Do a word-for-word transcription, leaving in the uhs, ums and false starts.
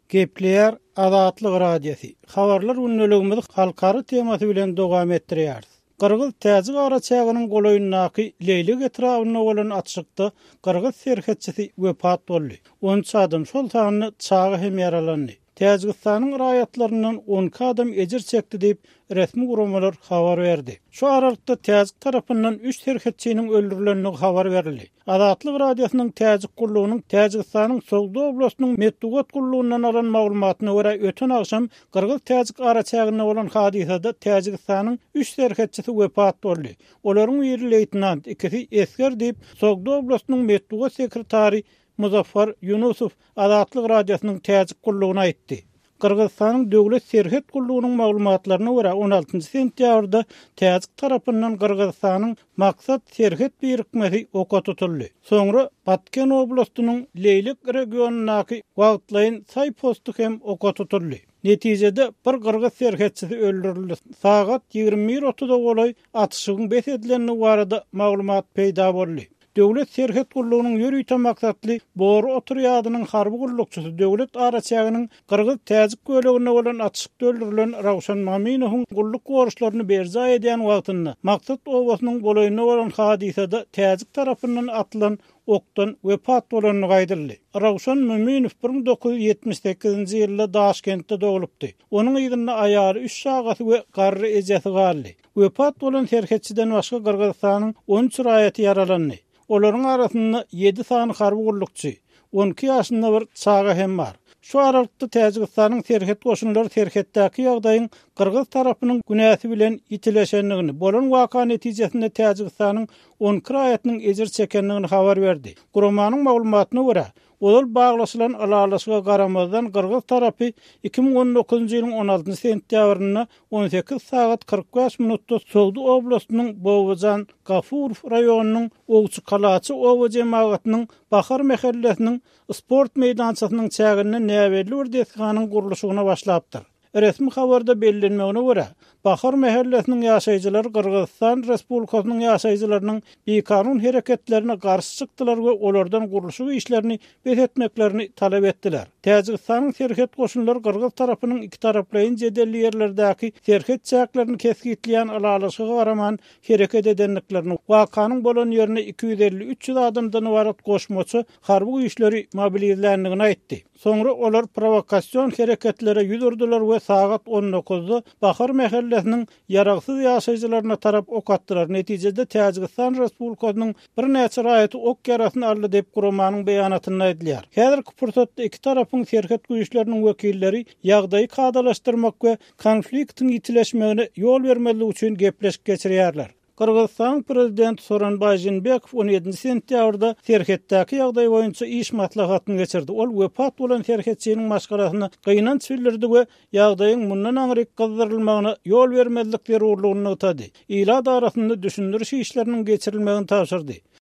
Gepleyer Azatlyk radiosu. Habarlar ünnüligimiz halkary temasy bilen dowam etdirýär. Qırgız täze garaçagynyň golaýyndaky Leýlik etrawyna bolan atşykda Qırgız serhetçisi wepat boldy. on üç adam şol tanyny çağı hem yaralandy. Täzgistanyň raýatlaryndan on adam ejir çekdi diýip resmi guramalar habar berdi. Şu aralykda täzg tarapyndan üç serhetçiniň öldürilenligi habar berildi. Azatlyk radiosynyň täzg gurulunyň Täzgistanyň Sogdo oblastynyň Meddugat gurulundan alan maglumatyna görä öten agşam Qırgız täzg garaçagyna bolan hadisada Täzgistanyň üç serhetçisi wepat boldy. Olaryň biri leytenant, ikisi esker diýip Sogdo oblastynyň Meddugat sekretary Muzaffar Yunusov Azatlyk radiosynyň täzg gurulugyna aýtdy. Qırgızstanyň döwlet serhet gurulunyň maglumatlaryna görä on altynjy sentýabrda täzg tarapyndan Qırgızstanyň maksat serhet birikmesi oka tutuldy. Soňra Batken oblastynyň Leýlik regionunaky Wagtlaýyn say postu hem oka tutuldy. Netijede bir Qırgız serhetçisi öldürildi. Sagat ýigirmi bir otuzda bolay atışygyň beş edilenligi barada maglumat peýda boldy. Döwlet serhet gurulunyň ýörüýte maksatly Boru oturýadynyň harby gurulukçysy döwlet araçagynyň Qırgız täzg gölegine bolan atışykda öldürilen Rawşan Maminowyň guruluk goruşlaryny berza edýän wagtynda maksat owasynyň bolaýyna bolan hadisada täzg tarapyndan atylan okdan wepat bolanyny gaýdyrly. Rawşan Maminow bir ming dokuz ýüz ýetmiş sekizinji ýylda Daşkentde dogulupdy. Onuň ýygyna aýary üç sagat we garry ejesi galdy. Wepat bolan serhetçiden başga Qırgızstanyň on üç raýaty yaralandy. Olaryň arasynda ýedi sany harby gurulukçy, on iki ýaşynda bir çağa hem bar. Şu aralykda Täzgistanyň serhet goşunlary serhetdäki ýagdaýyň Qırgız tarapynyň günäsi bilen ýitileşenligini, bolan waka netijesinde Täzgistanyň on iki raýatynyň ejir çekenligini habar berdi. Guramanyň maglumatyna görä, olal baglaşylan alalaşyga garamazdan Qırgız tarapy iki ming on dokuzunjy ýylyň on altynjy sentýabryna on sekiz sagat kırk beş minutda Sogdo oblastynyň Bowajan Gafurov raýonynyň Ogçy Kalaçy owa jemagynyň Bahar mahallesiniň sport meýdançasynyň çägine näwelli bir desganyň guruluşyna başlapdyr. Resmi habarda bellenmegine görä, Bahar mahallesiniň ýaşaýjylary Qırgızstan Respublikasynyň ýaşaýjylarynyň bekanun hereketlerine garşy çykdylar we olardan guruluşy işlerini bethetmeklerini talep etdiler. Täzgistanyň serhet goşunlary Qırgız tarapynyň iki taraplaýyn jedelli ýerlerdäki serhet çäklerini keskitleýän alalaşyga garaman hereket edenliklerini wakanyň bolan ýerine iki yüz elli üç yüz adamdan ibaret goşmaçy harby işleri mobilizlendigini aýtdy. Soňra olar provokasiýon hereketlere ýüzürdiler we sagat on dokuzda Bahar mahallesiniň ýaragsyz ýaşaýjylaryna tarap ok atdylar. Netijede Täzgistan Respublikasynyň bir näçe raýaty ok yarasyny aldy diýip guramanyň beýanatynda aýdylýar. Häzirki pursatda iki tarapyň serhet güýçleriniň wekilleri ýagdaýy kadalaşdyrmak we konfliktiň ýitileşmegine ýol bermeligi üçin gepleşip geçirýärler. Qırgızstan prezidenti Soronbay Jeenbekow on ýedinji sentýabrda serhetdäki ýagdaý boýunça iş maslahatyny geçirdi. Ol wepat bolan serhetçiniň maşgarasyny gynanç bildirdi we ýagdaýyň mundan aňryk gyzdyrylmagyna ýol bermezlik zerurlygyny ýetdi. Ila darasynda düşündiriş işleriniň geçirilmegini tapşyrdy.